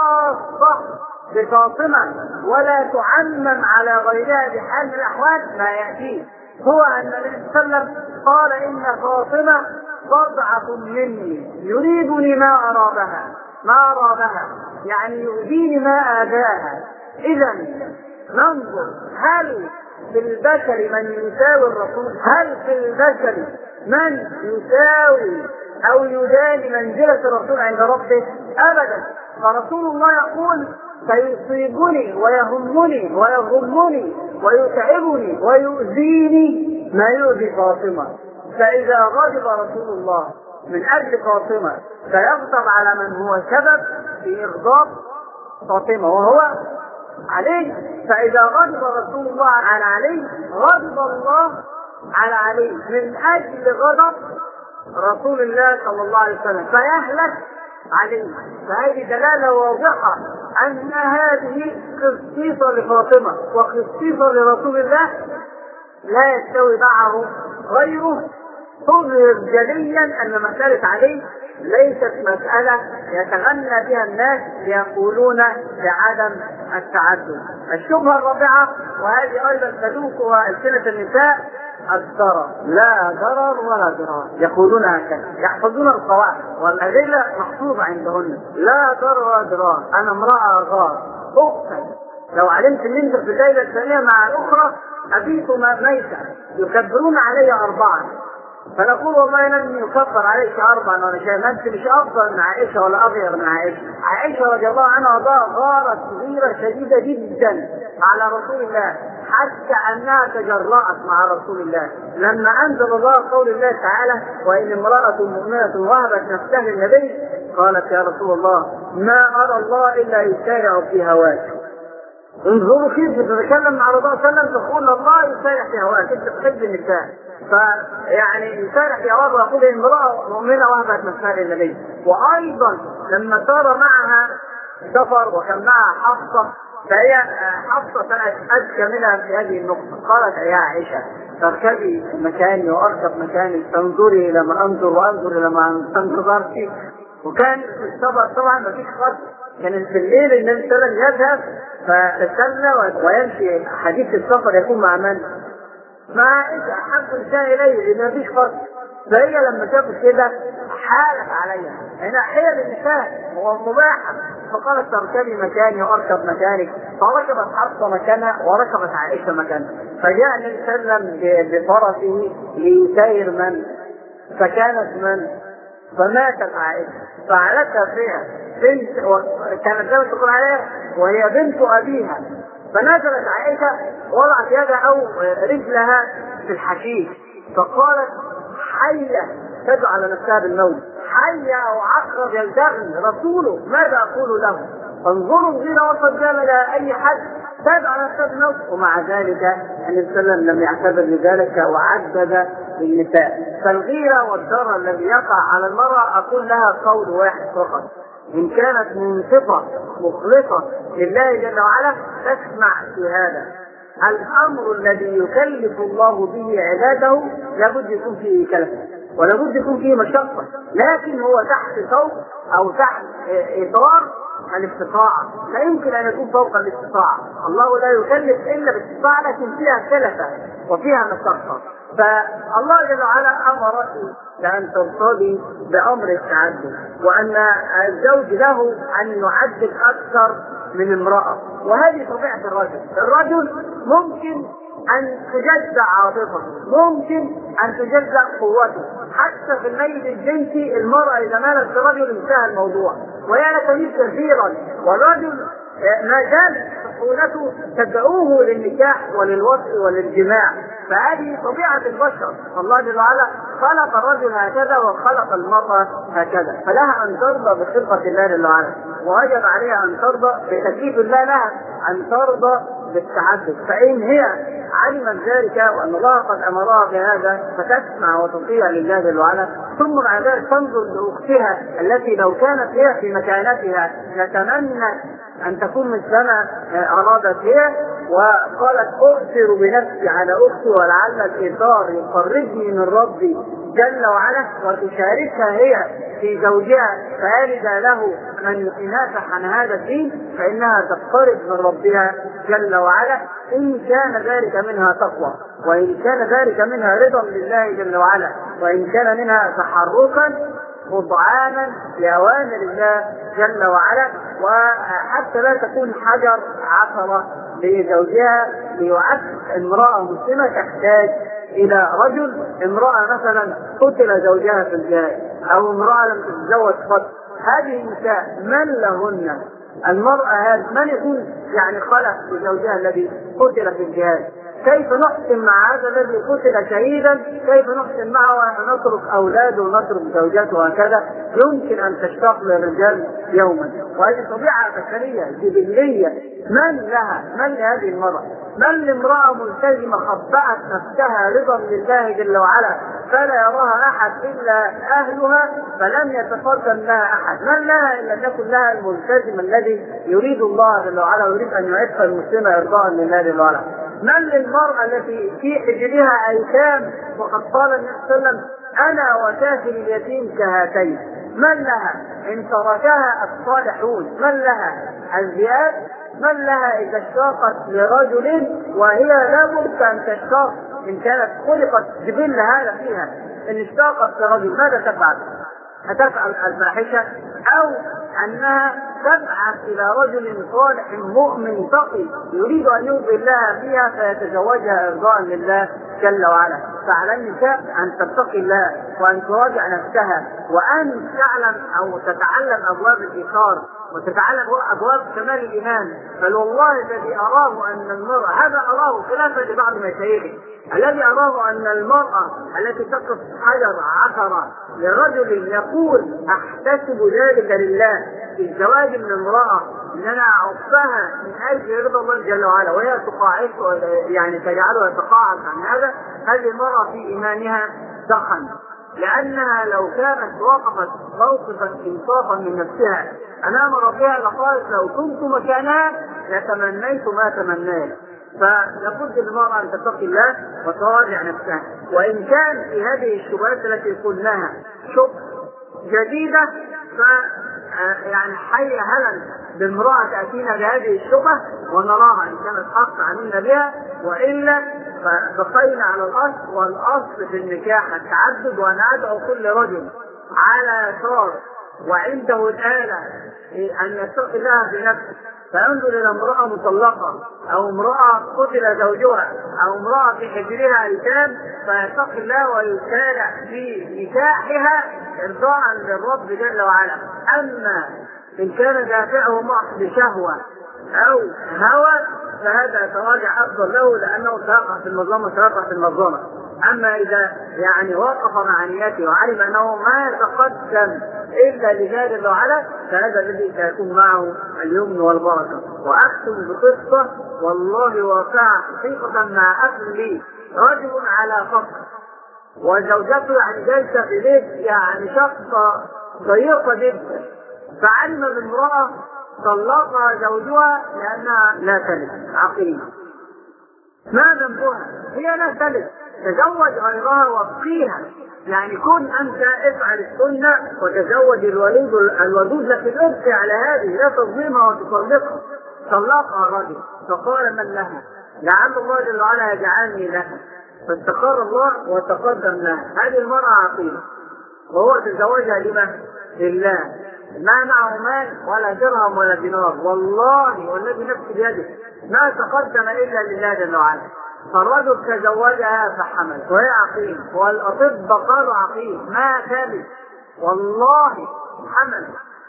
S1: خاصة بفاطمة ولا تعمم على غيرها بحال من الاحوال ما يأتيه، هو ان النبي صلى الله عليه وسلم قال ان فاطمة بضعة مني يريدني ما ارادها ما ارادها يعني يؤذيني ما اذاها. اذا ننظر هل في البشر من يساوي الرسول؟ هل في البشر من يساوي او يداني منزلة الرسول عند ربه؟ ابدا. فرسول الله يقول فيصيبني ويهمني ويغمني ويتعبني ويؤذيني ما يؤذي فاطمة. فإذا غضب رسول الله من أجل فاطمة فيغضب على من هو سبب في إغضاب فاطمة وهو علي. فإذا غضب رسول الله على علي غضب الله على علي من أجل غضب رسول الله صلى الله عليه وسلم فيهلك عليه. فهذه دلالة واضحة أن هذه خصيصة لفاطمة وخصيصة لرسول الله لا يستوي معه غيره. تظهر جليا أن مسألة علي ليست مسألة يتغنى بها الناس يقولون بعدم التعدد. الشبهة الرابعة وهذه أيضا تذوقها ألسنة النساء الضرر. لا ضرر ولا ضرار، يقولون هكذا، يحفظون القواعد والأدلة محفوظة عندهن. لا ضرر ولا ضرار. أنا امرأة غار أقتل لو علمت ان انت في الليلة الثانية مع الأخرى أبيت ميتة يكبرون علي أربعة، فنقول والله لن يكفر عليك أربعا ولا شيء، ما أنت مش أفضل من عائشة ولا أغير من عائشة. عائشة رضي الله عنها غارت غيرة شديدة جدا على رسول الله حتى أنها تجرأت مع رسول الله لما أنزل الله قول الله تعالى وإن امرأة مؤمنة وهبت نفسها للنبي قالت يا رسول الله ما أرى الله إلا يسارع في هواك. انظروا كيف تتكلم مع رسول الله صلى الله عليه وسلم تقول الله يسارع في هواك، انت تحب النساء فيعني يسارع في هواك ويقول امرأة مؤمنة وهبت نفسها للنبي. وأيضا لما صار معها سفر وكان معها حفصة فهي حفصة كانت أذكى منها في هذه النقطة. قالت يا عائشة تركبي مكاني وأركب مكاني تنظري إلى ما أنظر وأنظر إلى ما أنظر فيه. وكان في السفر طبعا ما فيش خط، كان في الليل النبي صلى الله عليه وسلم يذهب فتسلى ويمشي. حديث السفر يكون مع من؟ مع عائشة أحب النساء إليه لأن ما فيش خط. فهي لما شافت كده حالت عليها هنا حيل النساء ومباحة، فقالت تركبي مكاني واركب مكانك، فركبت حفصة مكانها وركبت عائشة مكانها. فجاء النبي صلى الله عليه وسلم بفرسه ليسير من؟ فكانت من؟ فماتت عائشة، فعلتها فيها بنت كانت دائما تقول عليها وهي بنت أبيها. فنزلت عائشة وضعت يدها أو رجلها في الحشيش، فقالت حية تدعو على نفسها بالموت، حية وعقرب يلدغني رسوله ماذا أقول له؟ فانظروا غير وصل جامل أي حد تدعو على نفسها بالموت. ومع ذلك النبي صلى الله عليه وسلم لم يعتبر بذلك وعدد للنساء. فالغيرة والضرر الذي يقع على المرأة أقول لها قول واحد فقط: إن كانت منصفة مخلصة لله جل وعلا تسمع في هذا الأمر الذي يكلف الله به عباده، لابد يكون فيه كلفة ولابد يكون فيه مشقة، لكن هو تحت صوت أو تحت إطار الاستطاعة، لا يمكن أن يكون فوق الاستطاعة. الله لا يكلف إلا بالاستطاعة، لكن فيها كلفة وفيها مشقة. فالله جل وعلا أمرك لأن ترتضي بأمر التعدد، وأن الزوج له أن يعدد أكثر من امرأة، وهذه طبيعة الرجل. الرجل ممكن أن تجزع عاطفته، ممكن أن تجزع قوته، حتى في الميل الجنسي المرأة إذا مالت برجل انتهى الموضوع، وهي لا تميل كثيرا، والرجل ما زال طفولته تدعوه للنكاح وللوطء وللجماع. فهذه طبيعة البشر، الله جل وعلا خلق الرجل هكذا وخلق المرأة هكذا، فلها أن ترضى بخلقة الله جل وعلا، ووجب عليها أن ترضى بتكليف الله لها أن ترضى بالتعدد. فإن هي علمت ذلك وأن الله قد أمرها بهذا فتسمع وتطيع لله جل وعلا، ثم بعد ذلك تنظر لأختها التي لو كانت هي في مكانتها نتمنى أن تكون مثلما أرادت هي، وقالت أؤثر بنفسي على أختي ولعل الإيثار يخرجني من ربي جل وعلا، وتشاركها هي في زوجها فيلد له من ينافح عن هذا الدين، فإنها تقترب من ربها جل وعلا إن كان ذلك منها تقوى، وإن كان ذلك منها رضا لله جل وعلا، وإن كان منها تحركا خضعانا لأوامر الله جل وعلا، وحتى لا تكون حجر عثرة لزوجها. ليعد امرأة مسلمة تحتاج إلى رجل، امرأة مثلا قتل زوجها في الجهاد، أو امرأة لم تتزوج قط، هذه النساء من لهن؟ المرأة هذه من يكون يعني خلف لزوجها الذي قتل في الجهاد؟ كيف نحسن مع هذا الذي قتل شهيدا؟ كيف نحسن معه ونترك أولاده ونترك زوجاته وهكذا؟ يمكن أن تشتاق للرجال يوما، وهذه طبيعة بشرية جبلية. من لها؟ من لهذه المرأة؟ من لامرأة ملتزمة خبأت نفسها رضا لله جل وعلا فلا يراها أحد إلا أهلها فلم يتقدم لها أحد؟ من لها إلا أن يكن لها الملتزم الذي يريد الله جل وعلا ويريد أن يعف المسلمة إرضاء لله جل وعلا؟ من للمرأة التي في حجرها أيتام وقد قال النبي صلى الله عليه وسلم أنا وكافل اليتيم كهاتين؟ من لها إن تركها الصالحون؟ من لها الذئاب؟ من لها إذا اشتاقت لرجل وهي لابد أن تشتاق إن كانت خلقت جبل هذا فيها؟ إن اشتاقت لرجل ماذا تفعل؟ هتفعل الفاحشة، أو أنها تبعث إلى رجل صالح مؤمن تقي يريد أن يرضي الله فيها فيتزوجها إرضاء لله جل وعلا. فعلى النساء أن تتقي الله وأن تراجع نفسها وأن تعلم أو تتعلم أبواب الإيثار وتتعلم أبواب كمال الإيمان. بل والله الذي أراه أن المرأة، هذا أراه خلافا لبعض مشايخه، الذي أراه أن المرأة التي تقف حجر عثرة لرجل يقول أحتسب ذلك لله في الزواج من امرأة ان انا اعفها من اجل رضا الله جل وعلا، وهي تقاعد يعني تجعله يتقاعد عن هذا، هذه المرأة في ايمانها دخن، لانها لو كانت وقفت موقفا انصافا من نفسها امام ربها لقالت لو كنت مكانها لتمنيت ما تمنيت. فلابد للمرأة ان تتقي الله وتراجع نفسها. وان كان في هذه الشبهات التي قلناها شبهة جديدة ف يعني حي هلا بامرأة تأتينا بهذه الشبهة ونراها إن كانت حق عننا بها، وإلا فبقينا على الأصل، والأصل في النكاح التعدد. وأنا أدعو كل رجل على صار وعنده الآلة أن يتقي لها بنفسه، فينظر إلى امرأة مطلقة أو امرأة قتل زوجها أو امرأة في حجرها أيتام فيتقي الله ويسارع في نكاحها إرضاء للرب جل وعلا. أما إن كان دافعه محض شهوة أو هوى فهذا يتراجع أفضل له لأنه سيقع في المظلمة سيقع في المظلمة. أما إذا يعني وقف مع نيته وعلم أنه ما يتقدم إلا لله جل وعلا فهذا الذي سيكون معه اليمن والبركة. وأختم بقصة والله واقعة حقيقة مع أخ لي، رجل على فقر وزوجته يعني جالسة في بيت يعني شقة ضيقة جدا، فعلم بامرأة طلقها زوجها لأنها لا تلد عقيمة. ما ذنبها؟ هي لا تلد، تزوج غيرها وابقيها، يعني كن أنت افعل السنة وتزوج الوليد الودود، لكن ابقي على هذه لا تظلمها وتطلقها. طلقها الرجل فقال من لها؟ لعل الله جل وعلا يجعلني لها، فاستقر الله وتقدم لها. هذه المرأة عقيمة وهو تزوجها لمن؟ لله، ما معه مال ولا درهم ولا دينار، والله والذي نفسي بيده ما تقدم الا لله جل وعلا. فالرجل تزوجها فحمل وهي عقيم، والاطباء قالوا عقيم ما تلد، والله حمل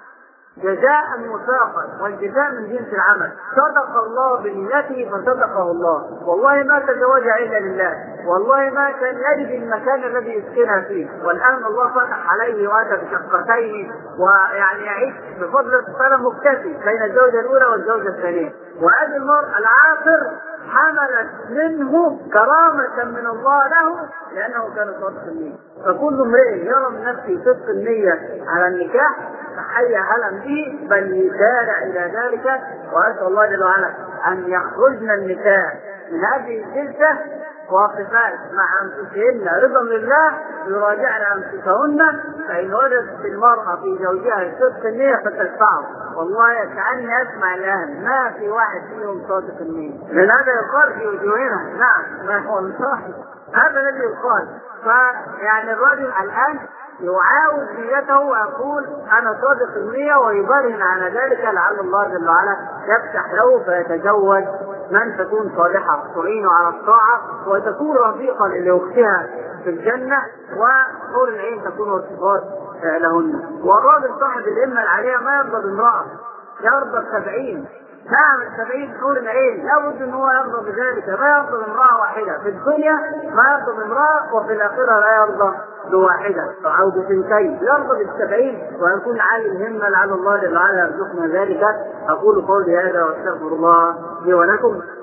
S1: جزاء وفاقا، والجزاء من جنس العمل. صدق الله بنيته فصدقه الله، والله ما تزوجها الا لله، والله ما كان يجد المكان الذي يسكنها فيه، والان الله فتح عليه واتى بشقتين ويعني يعيش بفضل الصلاه مكتفي بين الزوجه الاولى والزوجه الثانيه. وهذه المراه العاقر حملت منه كرامة من الله له لأنه كان صادق النية. فكل امرئ يرى من نفسه صدق النية على النكاح فحي هلا به بل يسارع إلى ذلك. وأسأل الله جل وعلا أن يخرجنا النساء من هذه الجلسة واقفات مع أنفسهن رضا لله يراجعن أنفسهن، فإن وجدت المرأة في زوجها صدق النية فتدفعه. والله كأني أسمع الآن ما في واحد فيهم صادق النية، لأن هذا يقال في وجوهنا. نعم ما هو صاحب هذا الذي يقال. فيعني الرجل الآن يعاود نيته ويقول أنا صادق النية ويبرهن على ذلك لعل الله جل وعلا يفتح له فيتزوج من تكون صالحة تعين على الطاعة وتكون رفيقا لأختها في الجنة، وحور العين تكون وصفات لهن. والراجل صاحب الهمة العالية ما يرضى بامرأة، يرضى بسبعين. نعم السبعين حور العين لابد ان هو يرضى بذلك، ما يرضى بامرأة واحدة في الدنيا، ما يرضى بامرأة وفي الآخرة لا يرضى بواحدة أو بثنتين، يرضى بالسبعين ويكون عالي الهمة لعل الله جل وعلا يرزقنا ذلك. أقول قولي هذا واستغفر الله لي ولكم.